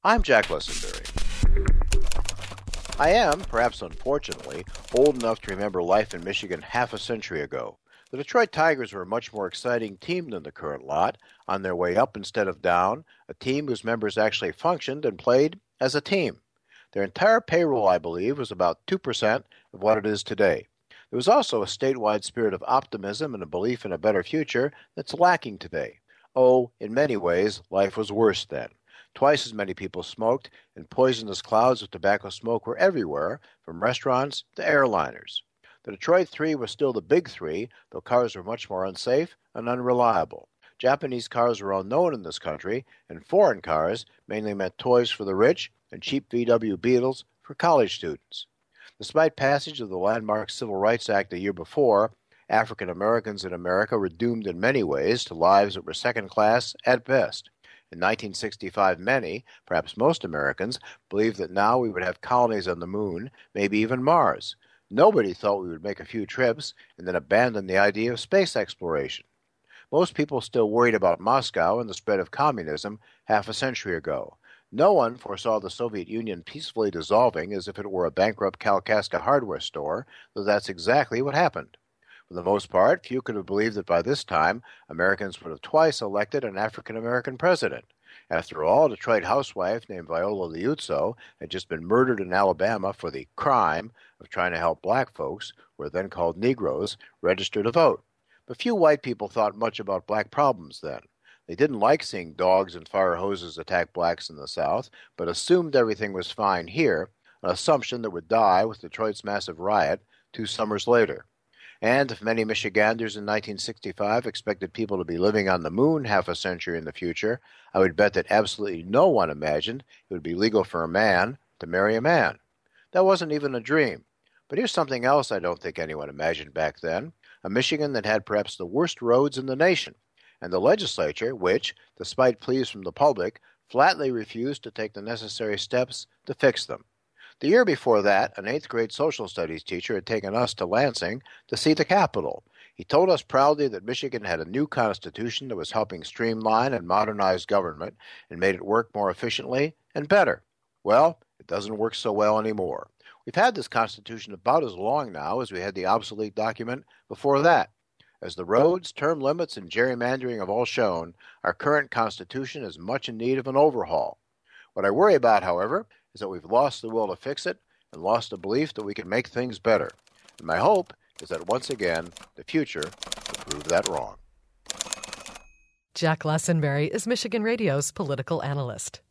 I'm Jack Lessenberry. I am, perhaps unfortunately, old enough to remember life in Michigan half a century ago. The Detroit Tigers were a much more exciting team than the current lot, on their way up instead of down, a team whose members actually functioned and played as a team. Their entire payroll, I believe, was about 2% of what it is today. There was also a statewide spirit of optimism and a belief in a better future that's lacking today. Oh, in many ways, life was worse then. Twice as many people smoked, and poisonous clouds of tobacco smoke were everywhere, from restaurants to airliners. The Detroit Three was still the Big Three, though cars were much more unsafe and unreliable. Japanese cars were unknown in this country, and foreign cars mainly meant toys for the rich and cheap VW Beetles for college students. Despite passage of the landmark Civil Rights Act a year before, African Americans in America were doomed in many ways to lives that were second class at best. In 1965, many, perhaps most Americans, believed that now we would have colonies on the moon, maybe even Mars. Nobody thought we would make a few trips and then abandon the idea of space exploration. Most people still worried about Moscow and the spread of communism half a century ago. No one foresaw the Soviet Union peacefully dissolving as if it were a bankrupt Kalkaska hardware store, though that's exactly what happened. For the most part, few could have believed that by this time Americans would have twice elected an African-American president. After all, a Detroit housewife named Viola Liuzzo had just been murdered in Alabama for the crime of trying to help black folks, who were then called Negroes, register to vote. But few white people thought much about black problems then. They didn't like seeing dogs and fire hoses attack blacks in the South, but assumed everything was fine here, an assumption that would die with Detroit's massive riot 2 summers later. And if many Michiganders in 1965 expected people to be living on the moon half a century in the future, I would bet that absolutely no one imagined it would be legal for a man to marry a man. That wasn't even a dream. But here's something else I don't think anyone imagined back then, a Michigan that had perhaps the worst roads in the nation, and the legislature which, despite pleas from the public, flatly refused to take the necessary steps to fix them. The year before that, an 8th grade social studies teacher had taken us to Lansing to see the Capitol. He told us proudly that Michigan had a new constitution that was helping streamline and modernize government and made it work more efficiently and better. Well, it doesn't work so well anymore. We've had this constitution about as long now as we had the obsolete document before that. As the roads, term limits, and gerrymandering have all shown, our current constitution is much in need of an overhaul. What I worry about, however, is that we've lost the will to fix it and lost the belief that we can make things better. And my hope is that once again, the future will prove that wrong. Jack Lessenberry is Michigan Radio's political analyst.